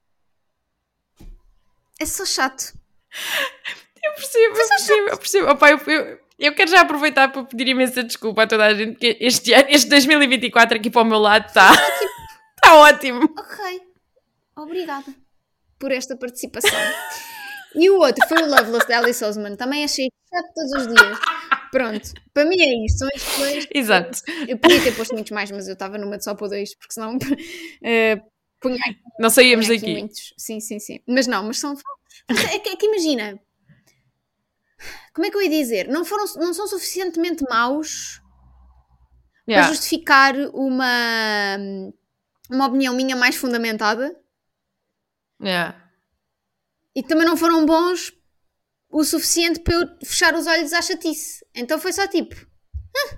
É só chato. Eu percebo, eu percebo, eu percebo. Opa, eu, eu, eu quero já aproveitar para pedir imensa desculpa a toda a gente, que este ano, este dois mil e vinte e quatro aqui para o meu lado está tá ótimo. Ok, obrigada por esta participação. E o outro foi o Loveless da Alice Oseman. Também achei chato todos os dias. Pronto, para mim é isto. São estes dois. Exato. Eu, eu podia ter posto muitos mais, mas eu estava numa de só por dois, porque senão uh, punha aqui, não saíamos punha aqui daqui. Muitos. Sim, sim, sim. Mas não, mas são... É que, é que imagina... Como é que eu ia dizer? Não, foram, não são suficientemente maus yeah. para justificar uma, uma opinião minha mais fundamentada. Yeah. E também não foram bons o suficiente para eu fechar os olhos à chatice. Então foi só tipo... Ah,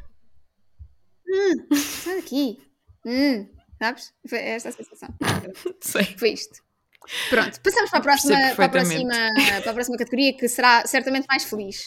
hum, sai daqui. Hum, sabes? Foi esta a sensação. Sei. Foi isto. Pronto, passamos para a, próxima, para, a próxima, para a próxima categoria, que será certamente mais feliz.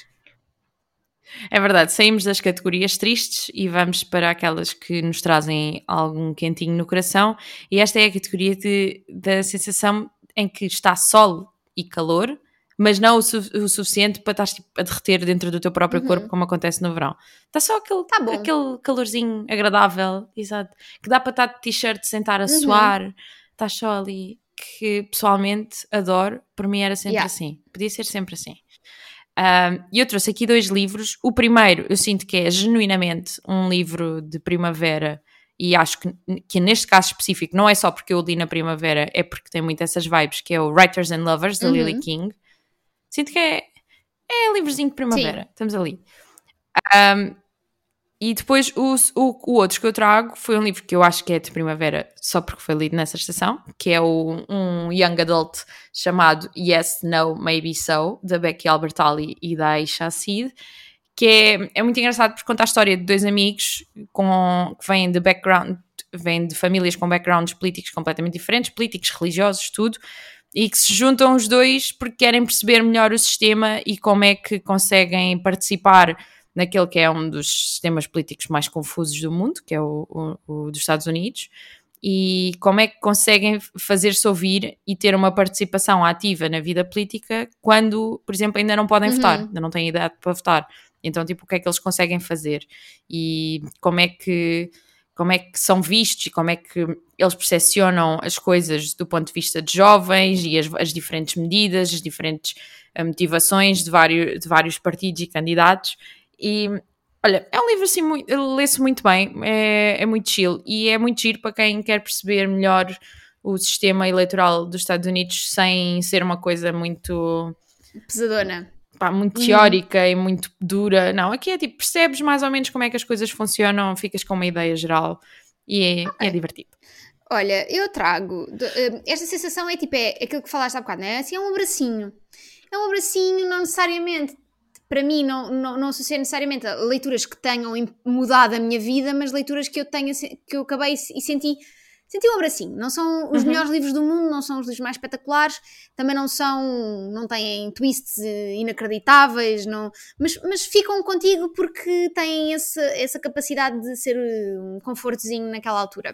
É verdade, saímos das categorias tristes e vamos para aquelas que nos trazem algum quentinho no coração, e esta é a categoria de, da sensação em que está sol e calor, mas não o, su- o suficiente para estar tipo, a derreter dentro do teu próprio uhum. corpo, como acontece no verão. Está só aquele, tá aquele calorzinho agradável, exato, que dá para estar de t-shirt, sentar a uhum. suar, estás só ali... que pessoalmente adoro, por mim era sempre yeah. assim, podia ser sempre assim. Um, e eu trouxe aqui dois livros. O primeiro eu sinto que é genuinamente um livro de primavera, e acho que, que neste caso específico não é só porque eu o li na primavera, é porque tem muito essas vibes, que é o Writers and Lovers, da uhum. Lily King. Sinto que é, é um livrozinho de primavera. Sim. Estamos ali. Um, E depois o, o, o outro que eu trago foi um livro que eu acho que é de primavera, só porque foi lido nessa estação, que é o, um young adult chamado Yes, No, Maybe So, da Becky Albertalli e da Aisha Sid, que é, é muito engraçado porque conta a história de dois amigos com, que vêm de background, vêm de famílias com backgrounds políticos completamente diferentes, políticos, religiosos, tudo, e que se juntam os dois porque querem perceber melhor o sistema e como é que conseguem participar naquele que é um dos sistemas políticos mais confusos do mundo, que é o, o, o dos Estados Unidos, e como é que conseguem fazer-se ouvir e ter uma participação ativa na vida política quando, por exemplo, ainda não podem uhum. votar, ainda não têm idade para votar. Então, tipo, o que é que eles conseguem fazer? E como é que, como é que são vistos e como é que eles percepcionam as coisas do ponto de vista de jovens e as, as diferentes medidas, as diferentes uh, motivações de vários, de vários partidos e candidatos. E olha, é um livro assim, muito, lê-se muito bem, é, é muito chill e é muito giro para quem quer perceber melhor o sistema eleitoral dos Estados Unidos sem ser uma coisa muito pesadona, pá, muito teórica uhum. e muito dura. Não, aqui é tipo, percebes mais ou menos como é que as coisas funcionam, ficas com uma ideia geral e é, okay. é divertido. Olha, eu trago esta sensação, é tipo, é aquilo que falaste há bocado, não é? Assim, é um abracinho é um abracinho, não necessariamente para mim não, não, não associa necessariamente a leituras que tenham mudado a minha vida, mas leituras que eu tenho, que eu acabei e senti, senti um abracinho. Não são os uhum. melhores livros do mundo, não são os livros mais espetaculares, também não são, não têm twists inacreditáveis, não, mas, mas ficam contigo porque têm esse, essa capacidade de ser um confortozinho naquela altura.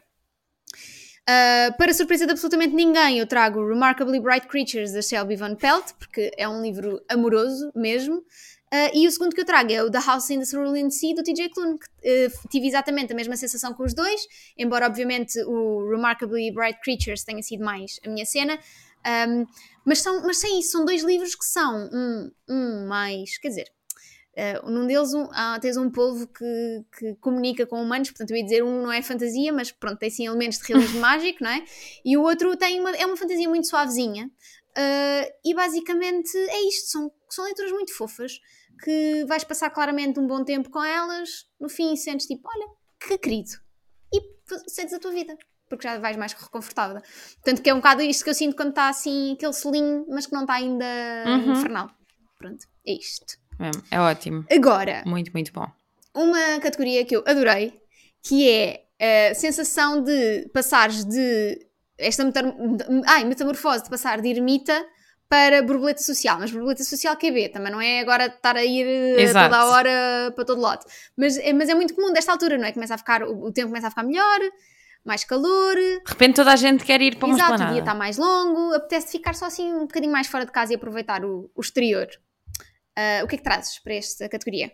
Uh, para surpresa de absolutamente ninguém, eu trago Remarkably Bright Creatures, da Shelby Van Pelt, porque é um livro amoroso mesmo. Uh, e o segundo que eu trago é o The House in the Cerulean Sea, do T J Klune, que uh, tive exatamente a mesma sensação com os dois, embora obviamente o Remarkably Bright Creatures tenha sido mais a minha cena. Um, mas, são, mas sem isso, são dois livros que são um, um mais, quer dizer, uh, num deles um, uh, tens um polvo que, que comunica com humanos, portanto eu ia dizer um não é fantasia, mas pronto, tem sim elementos de realismo mágico, não é? E o outro tem uma, é uma fantasia muito suavezinha, uh, e basicamente é isto, são, são leituras muito fofas, que vais passar claramente um bom tempo com elas, no fim sentes tipo, olha, que querido, e segues a tua vida, porque já vais mais reconfortável. Portanto, que é um bocado isto que eu sinto quando está assim, aquele selinho, mas que não está ainda uhum. infernal. Pronto, é isto. É, é ótimo. Agora, muito, muito bom. Uma categoria que eu adorei, que é a sensação de passares de esta metam... Ai, metamorfose, de passar de ermita para borboleta social, mas borboleta social Q B, também não é agora estar a ir Exato. Toda a hora para todo lado, mas, mas é muito comum desta altura, não é? Começa a ficar, o tempo começa a ficar melhor, mais calor, de repente toda a gente quer ir para uma esplanada. Exato, o dia está mais longo, apetece ficar só assim um bocadinho mais fora de casa e aproveitar o, o exterior. Uh, o que é que trazes para esta categoria?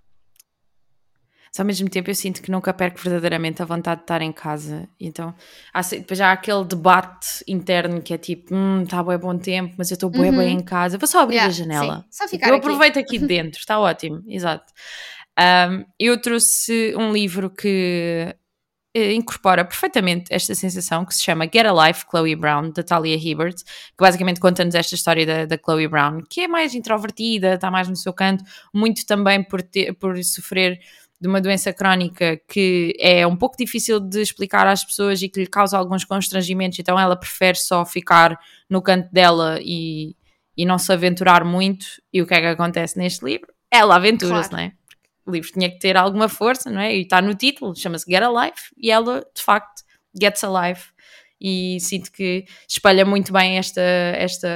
Mas ao mesmo tempo eu sinto que nunca perco verdadeiramente a vontade de estar em casa. Então, há, depois já há aquele debate interno que é tipo, hum, está bem bom tempo, mas eu estou bem uhum. bem em casa. Vou só abrir yeah, a janela. Sim. Só ficar eu aqui. aproveito aqui dentro, está ótimo, exato. Um, eu trouxe um livro que uh, incorpora perfeitamente esta sensação, que se chama Get a Life, Chloe Brown, da Talia Hibbert, que basicamente conta-nos esta história da, da Chloe Brown, que é mais introvertida, está mais no seu canto, muito também por, ter, por sofrer de uma doença crónica que é um pouco difícil de explicar às pessoas e que lhe causa alguns constrangimentos, então ela prefere só ficar no canto dela e, e não se aventurar muito. E o que é que acontece neste livro? Ela aventura-se, claro. Não é? O livro tinha que ter alguma força, não é? E está no título, chama-se Get a Life, e ela, de facto, gets a life. E sinto que espalha muito bem esta... esta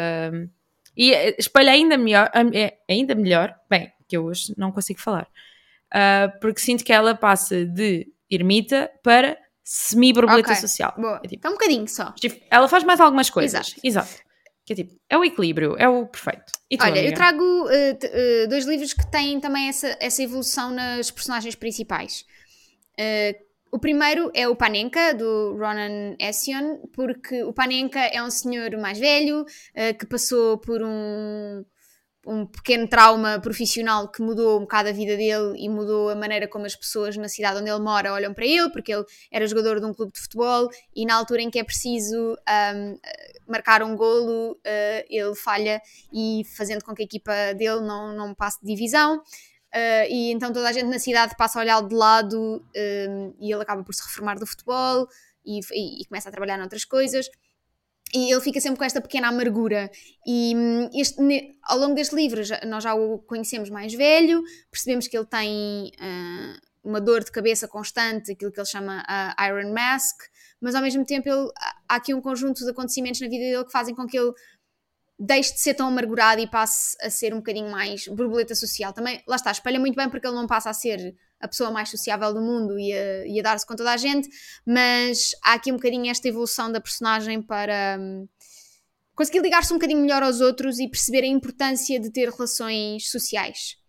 e espalha ainda melhor, ainda melhor, bem, que eu hoje não consigo falar, Uh, porque sinto que ela passa de ermita para semi-borboleta okay. social. Boa. É tipo, é um bocadinho só. Ela faz mais algumas coisas. Exato. Exato. Que é tipo, é o equilíbrio, é o perfeito. E tu, Olha, amiga? Eu trago uh, t- uh, dois livros que têm também essa, essa evolução nas personagens principais. Uh, o primeiro é o Panenka, do Ronan Ession, porque o Panenka é um senhor mais velho, uh, que passou por um... um pequeno trauma profissional que mudou um bocado a vida dele e mudou a maneira como as pessoas na cidade onde ele mora olham para ele, porque ele era jogador de um clube de futebol e na altura em que é preciso um, marcar um golo, uh, ele falha e fazendo com que a equipa dele não, não passe de divisão. Uh, e então toda a gente na cidade passa a olhá-lo de lado um, e ele acaba por se reformar do futebol e, e, e começa a trabalhar noutras coisas. E ele fica sempre com esta pequena amargura e este, ao longo deste livro já, nós já o conhecemos mais velho, percebemos que ele tem uh, uma dor de cabeça constante, aquilo que ele chama uh, Iron Mask, mas ao mesmo tempo ele, há aqui um conjunto de acontecimentos na vida dele que fazem com que ele deixe de ser tão amargurado e passe a ser um bocadinho mais borboleta social. Também, lá está, espelha muito bem porque ele não passa a ser a pessoa mais sociável do mundo e a, e a dar-se com toda a gente, mas há aqui um bocadinho esta evolução da personagem para um, conseguir ligar-se um bocadinho melhor aos outros e perceber a importância de ter relações sociais.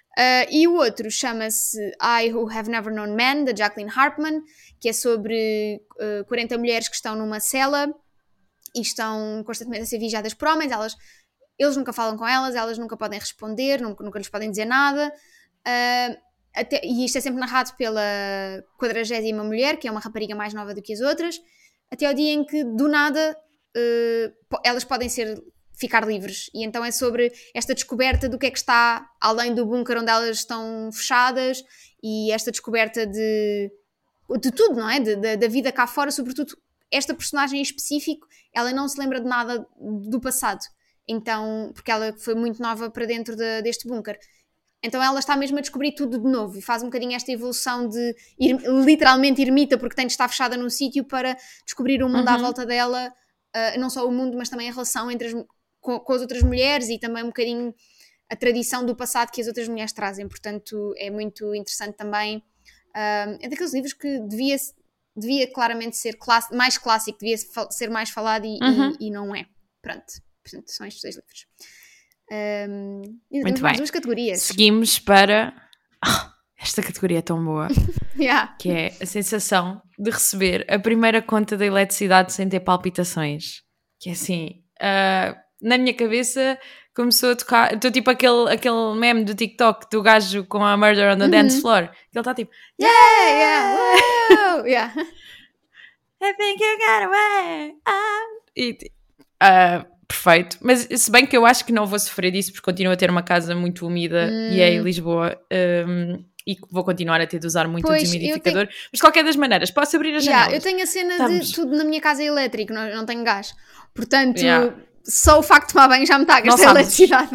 Uh, e o outro chama-se I Who Have Never Known Men, da Jacqueline Harpman, que é sobre uh, quarenta mulheres que estão numa cela e estão constantemente a ser vigiadas por homens. Elas, eles nunca falam com elas, elas nunca podem responder, nunca, nunca lhes podem dizer nada. Uh, até, e isto é sempre narrado pela quadragésima mulher, que é uma rapariga mais nova do que as outras, até ao dia em que, do nada, uh, elas podem ser... ficar livres, e então é sobre esta descoberta do que é que está além do bunker onde elas estão fechadas, e esta descoberta de, de tudo, não é? De, de, da vida cá fora, sobretudo esta personagem em específico, ela não se lembra de nada do passado, então, porque ela foi muito nova para dentro de, deste bunker, então ela está mesmo a descobrir tudo de novo, e faz um bocadinho esta evolução de ir, literalmente ermita, porque tem de estar fechada num sítio para descobrir o mundo uhum. à volta dela, uh, não só o mundo, mas também a relação entre as Com, com as outras mulheres, e também um bocadinho a tradição do passado que as outras mulheres trazem, portanto é muito interessante também. Um, é daqueles livros que devia, devia claramente ser class, mais clássico, devia ser mais falado e, uhum. e, e não é. Pronto, portanto são estes dois livros. Um, e muito mais bem. duas categorias. Seguimos para... Oh, esta categoria é tão boa. yeah. Que é a sensação de receber a primeira conta da eletricidade sem ter palpitações. Que é assim... Uh, na minha cabeça começou a tocar, estou tipo aquele, aquele meme do TikTok do gajo com a Murder on the uhum. Dance Floor, que ele está tipo yeah, yeah, wow, yeah. I think you got away ah. e, uh, perfeito, mas se bem que eu acho que não vou sofrer disso porque continuo a ter uma casa muito úmida hum. e é em Lisboa um, e vou continuar a ter de usar muito pois, o deshumidificador, tenho... mas de qualquer das maneiras posso abrir a janela. Yeah, eu tenho a cena Estamos... de tudo na minha casa é elétrico, não, não tenho gás, portanto yeah. só o facto de tomar banho já me está a gastar eletricidade.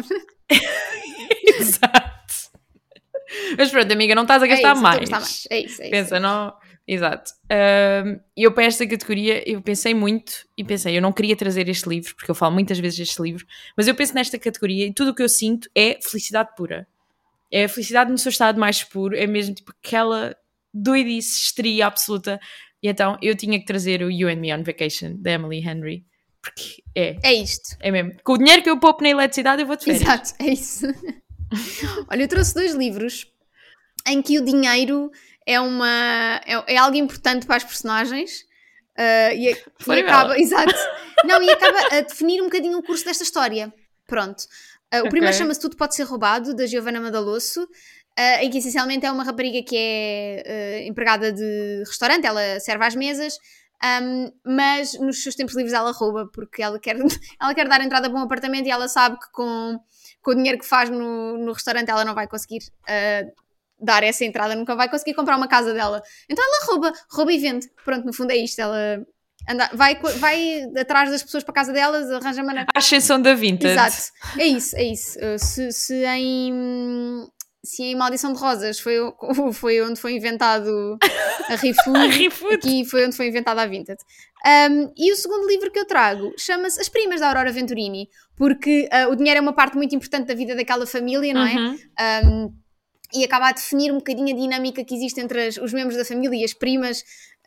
Exato. Mas pronto, amiga, não estás a gastar, é isso, mais. A gastar mais. É isso, é isso. Pensa, não... Exato. E um, eu para esta categoria, eu pensei muito e pensei, eu não queria trazer este livro, porque eu falo muitas vezes deste livro, mas eu penso nesta categoria e tudo o que eu sinto é felicidade pura. É a felicidade no seu estado mais puro, é mesmo tipo aquela doidice, histeria absoluta. E então eu tinha que trazer o You and Me on Vacation, da Emily Henry. Porque é. É isto. É mesmo. Com o dinheiro que eu poupo na eletricidade, eu vou de férias. Exato, é isso. Olha, eu trouxe dois livros em que o dinheiro é, uma, é, é algo importante para as personagens uh, e, e acaba... Exato. Não, e acaba a definir um bocadinho o curso desta história. Pronto. Uh, o okay. primeiro chama-se Tudo Pode Ser Roubado, da Giovanna Madalosso, uh, em que essencialmente é uma rapariga que é uh, empregada de restaurante, ela serve às mesas, Um, mas nos seus tempos livres ela rouba porque ela quer, ela quer dar entrada para um apartamento e ela sabe que com, com o dinheiro que faz no, no restaurante ela não vai conseguir uh, dar essa entrada, nunca vai conseguir comprar uma casa dela, então ela rouba, rouba e vende, pronto, no fundo é isto, ela anda, vai, vai atrás das pessoas para a casa delas, arranja maneira... A ascensão da Vintage. Exato, é isso, é isso. Uh, se, se em... se em Maldição de Rosas foi, foi onde foi inventado a ReFood, aqui foi onde foi inventada a Vinted. Um, e o segundo livro que eu trago chama-se As Primas da Aurora Venturini, porque uh, o dinheiro é uma parte muito importante da vida daquela família, não uhum. é? Um, e acaba a definir um bocadinho a dinâmica que existe entre as, os membros da família e as primas,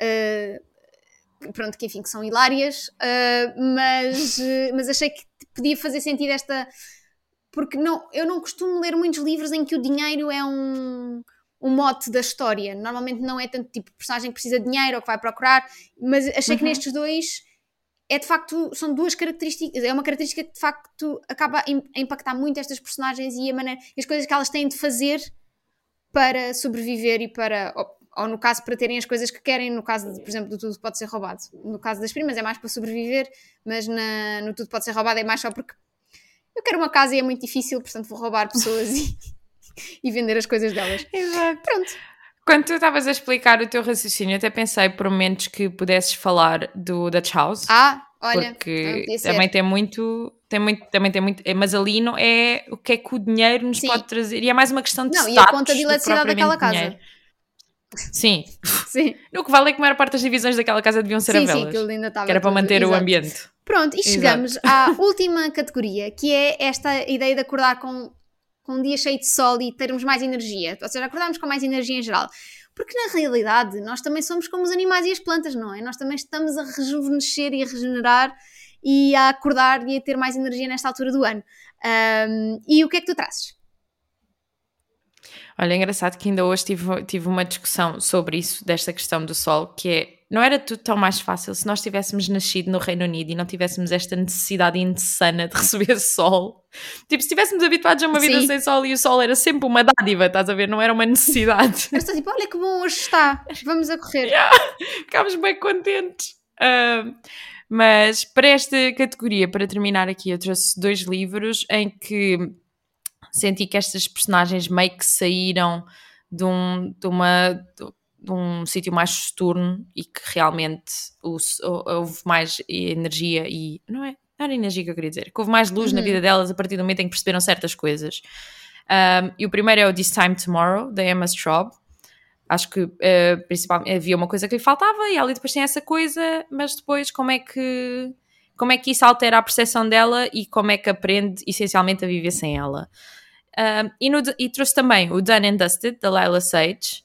uh, pronto, que enfim, que são hilárias, uh, mas, uh, mas achei que podia fazer sentido esta... porque não, eu não costumo ler muitos livros em que o dinheiro é um, um mote da história. Normalmente não é tanto tipo personagem que precisa de dinheiro ou que vai procurar, mas achei uhum. que nestes dois é de facto, são duas características, é uma característica que de facto acaba a impactar muito estas personagens e a maneira, as coisas que elas têm de fazer para sobreviver e para, ou, ou no caso para terem as coisas que querem, no caso de, por exemplo, do Tudo Pode Ser Roubado. No caso das primas é mais para sobreviver, mas na, no Tudo Pode Ser Roubado é mais só porque eu quero uma casa e é muito difícil, portanto vou roubar pessoas e, e vender as coisas delas. Exato. Pronto. Quando tu estavas a explicar o teu raciocínio, até pensei por momentos que pudesses falar do Dutch House. Ah, olha. Porque também tem muito, tem muito, também tem muito, mas ali não é o que é que o dinheiro nos Sim. pode trazer. E é mais uma questão de não, status. E a conta de eletricidade daquela casa. Dinheiro. Sim. Sim. No que vale é que a maior parte das divisões daquela casa deviam ser sim, a velas. Sim, que ainda estava que era para tudo. manter Exato. O ambiente. Pronto, e chegamos Exato. À última categoria, que é esta ideia de acordar com, com um dia cheio de sol e termos mais energia. Ou seja, acordarmos com mais energia em geral. Porque na realidade nós também somos como os animais e as plantas, não é? Nós também estamos a rejuvenescer e a regenerar e a acordar e a ter mais energia nesta altura do ano. Um, e o que é que tu trazes? Olha, é engraçado que ainda hoje tive, tive uma discussão sobre isso, desta questão do sol, que é, não era tudo tão mais fácil se nós tivéssemos nascido no Reino Unido e não tivéssemos esta necessidade insana de receber sol. Tipo, se estivéssemos habituados a uma vida Sim. sem sol e o sol era sempre uma dádiva, estás a ver? Não era uma necessidade. Eu estou tipo, olha que bom hoje está, vamos a correr. Yeah, ficámos bem contentes. Uh, mas para esta categoria, para terminar aqui, eu trouxe dois livros em que senti que estas personagens meio que saíram de um, de uma, de um sítio mais soturno e que realmente houve mais energia e... Não, é, não era energia que eu queria dizer. Que houve mais luz uhum. na vida delas a partir do momento em que perceberam certas coisas. Um, e o primeiro é o This Time Tomorrow, da Emma Straub. Acho que uh, principalmente havia uma coisa que lhe faltava e ela depois tem essa coisa, mas depois como é que... como é que isso altera a percepção dela e como é que aprende essencialmente a viver sem ela. Um, e, no, e trouxe também o Done and Dusted, da Lila Sage,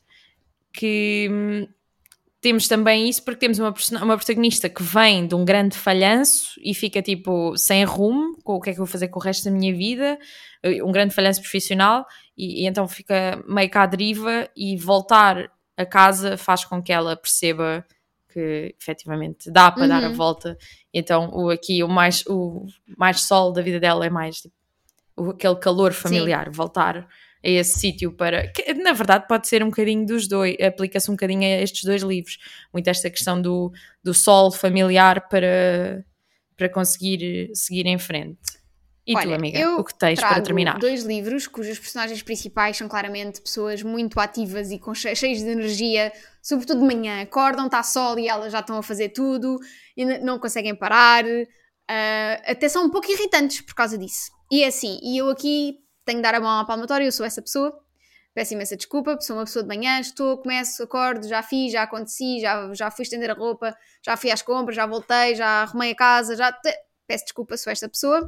que hum, temos também isso porque temos uma, uma protagonista que vem de um grande falhanço e fica tipo sem rumo, com o que é que eu vou fazer com o resto da minha vida, um grande falhanço profissional, e, e então fica meio que à deriva, e voltar a casa faz com que ela perceba que efetivamente dá para uhum. dar a volta. Então o, aqui o mais, o mais sol da vida dela é mais tipo, o, aquele calor familiar, Sim. voltar a esse sítio para... Que, na verdade pode ser um bocadinho dos dois, aplica-se um bocadinho a estes dois livros, muito esta questão do, do sol familiar para, para conseguir seguir em frente. E Olha, tu, amiga, o que tens para terminar? Dois livros cujos personagens principais são claramente pessoas muito ativas e com che- cheias de energia, sobretudo de manhã, acordam, está sol e elas já estão a fazer tudo e n- não conseguem parar, uh, até são um pouco irritantes por causa disso. E é assim, e eu aqui tenho de dar a mão à palmatória, eu sou essa pessoa, peço imensa desculpa, sou uma pessoa de manhã, estou, começo, acordo, já fiz, já aconteci, já, já fui estender a roupa, já fui às compras, já voltei, já arrumei a casa, já... Te... Peço desculpa, sou esta pessoa.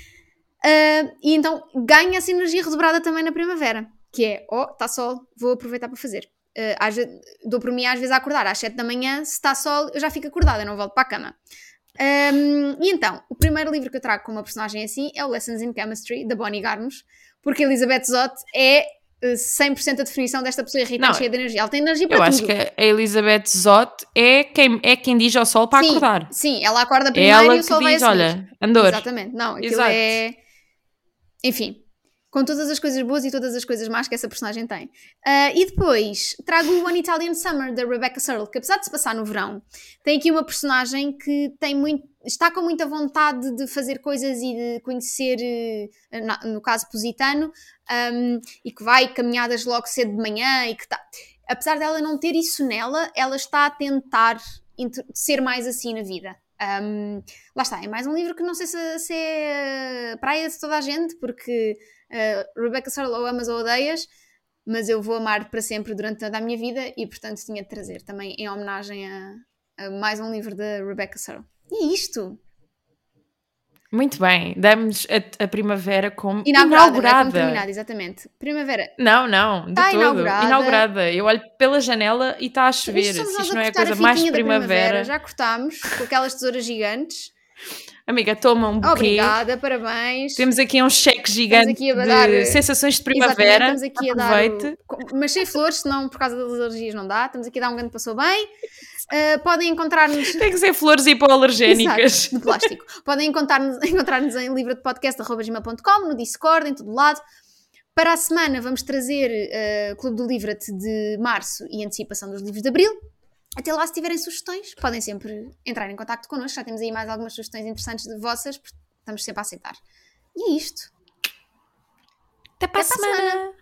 Uh, e então ganha essa energia redobrada também na primavera, que é, oh, está sol, vou aproveitar para fazer. Uh, às vezes, dou por mim às vezes a acordar às sete da manhã, se está sol eu já fico acordada, não volto para a cama. Um, e então, o primeiro livro que eu trago com uma personagem assim é o Lessons in Chemistry, da Bonnie Garmus, porque Elizabeth Zott é cem por cento a definição desta pessoa irritante, não, cheia de energia. Ela tem energia para eu tudo. Eu acho que a Elizabeth Zott é quem, é quem diz ao sol para sim, acordar. Sim, ela acorda primeiro é ela e o sol que vai diz, a seguir. Olha, andor. Exatamente, não, aquilo Exato. é... Enfim, com todas as coisas boas e todas as coisas más que essa personagem tem. Uh, e depois trago o One Italian Summer, da Rebecca Searle, que apesar de se passar no verão, tem aqui uma personagem que tem muito, está com muita vontade de fazer coisas e de conhecer, uh, no caso Positano, um, e que vai caminhadas logo cedo de manhã e que está... Apesar dela não ter isso nela, ela está a tentar ser mais assim na vida. Um, lá está, é mais um livro que não sei se, se é praia de toda a gente, porque uh, Rebecca Searle ou amas ou odeias, mas eu vou amar para sempre durante toda a minha vida e portanto tinha de trazer também em homenagem a, a mais um livro da Rebecca Searle. E é isto! Muito bem, damos a, a primavera como inaugurada. inaugurada. Como terminada, exatamente. Primavera. Não, não, de está todo. Inaugurada. inaugurada. Eu olho pela janela e está a chover. Isto, Se isto não é a coisa a mais primavera. primavera. Já cortámos com aquelas tesouras gigantes. Amiga, toma um buquê. Obrigada, parabéns. Temos aqui um cheque gigante aqui a dar, de sensações de primavera. Estamos aqui a Aproveite. dar... O... Mas sem flores, senão por causa das alergias não dá. Estamos aqui a dar um grande passou bem. Uh, podem encontrar-nos... Tem que ser flores hipoalergénicas. Exato, de plástico. Podem encontrar-nos, encontrar-nos em livro de podcast arroba gmail ponto com, no Discord, em todo lado. Para a semana vamos trazer uh, Clube do Livro-te de março e antecipação dos livros de abril. Até lá, se tiverem sugestões, podem sempre entrar em contacto connosco. Já temos aí mais algumas sugestões interessantes de vossas, estamos sempre a aceitar. E é isto. Até para, Até a, para semana. a semana!